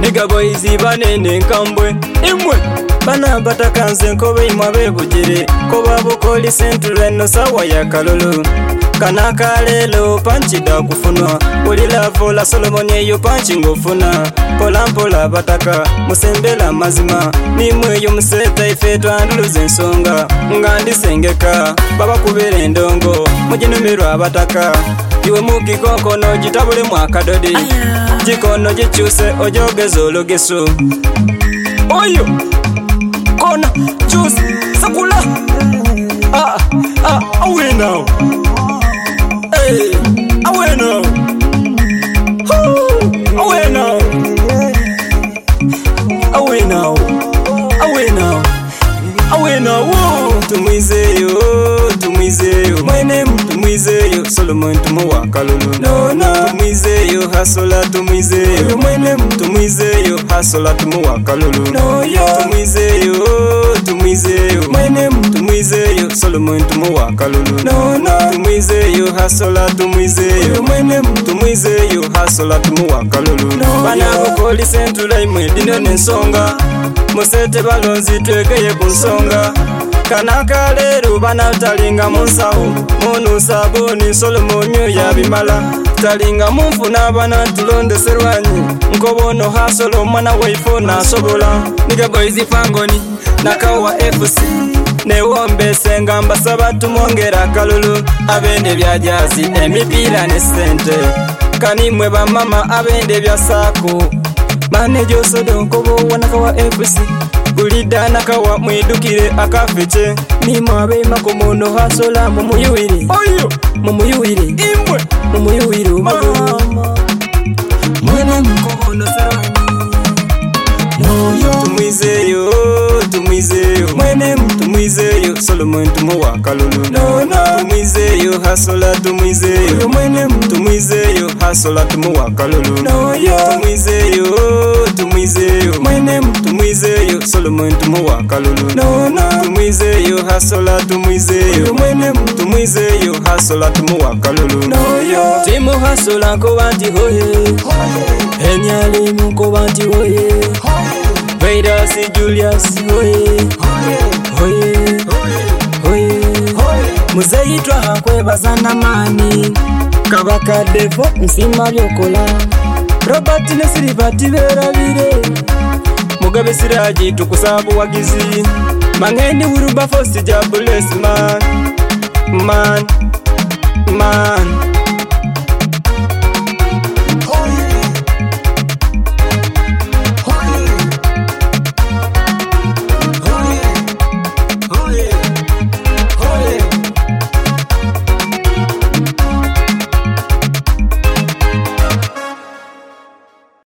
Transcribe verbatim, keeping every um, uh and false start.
Nigga boys banene nkambwe imwe bana batakanze nkobe imwe abebugire ko babukoli central no sawa ya kalolo kanaka lelo panchi da kufunwa ulila vola Solomon yo panchi ngofuna pola mpola bataka musembela mazima nimwe yo museta ifeto anduluze nsonga ngandi sengeka baba kubere ndongo mujinumirwa abataka iwe muki konkono jitabule mwakadodi jikono jichuse ojogezo logeso oyo kona juice sakula ah ah away now hey away now away now away now away now away now tumwizeyo tumwizeyo mwene tumwizeyo Solomon tumuwa kalulu no no tumwizeyo hasola tumwizeyo mwene tumwizeyo hasola tumuwa kalulu no yo tumwizeyo tumwizeyo mwene tumwizeyo Solomon tumuwa kalulu no no tumwizeyo hasola tumwizeyo mwene tumwizeyo hasola tumuwa kalulu no bana bukoli central imwe dino nensonga musete balonzi twegeye kunsonga kanaka lero bana talinga munsawo munu sabuni Solomon ya bimala talinga munfuna bana tulonde serwanyi nkobono hasolo mwana waifona sobola Nigga boys fangoni nakawa F C newombe senga mbasaba tumongera kalulu abende bya jazi emipira ne sente kanimwe ba mama abende bya sako manejo sodo nkobo wanakawa F C Gulida nakawa mwidukire akafeche Nimo abe makomono hasola mumuyuire Oyo mumuyuire Imwe mumuyuire umaguru Mwene mkomono sarani Noyo tumwizeyo tumwizeyo mwene tumwizeyo Solomon tumuwa kalulu no no tumwizeyo hasola tumwizeyo mwene tumwizeyo hasola tumuwa kalulu no yo tumwizeyo tumwizeyo mwene tumwizeyo Solomon tumuwa kalulu no no tumwizeyo hasola tumwizeyo mwene tumwizeyo hasola tumuwa kalulu no yo timu hasola ko banti hoye enyali muko banti hoye Vedas Julius hoye hoye hoye muzeitwa hakwebazana mani kabaka devo nsima byokola Robert ne Silibati berabire Mugabe Siraji tukusabu wagizi Mangeni Uruba Fosi ja bless man man man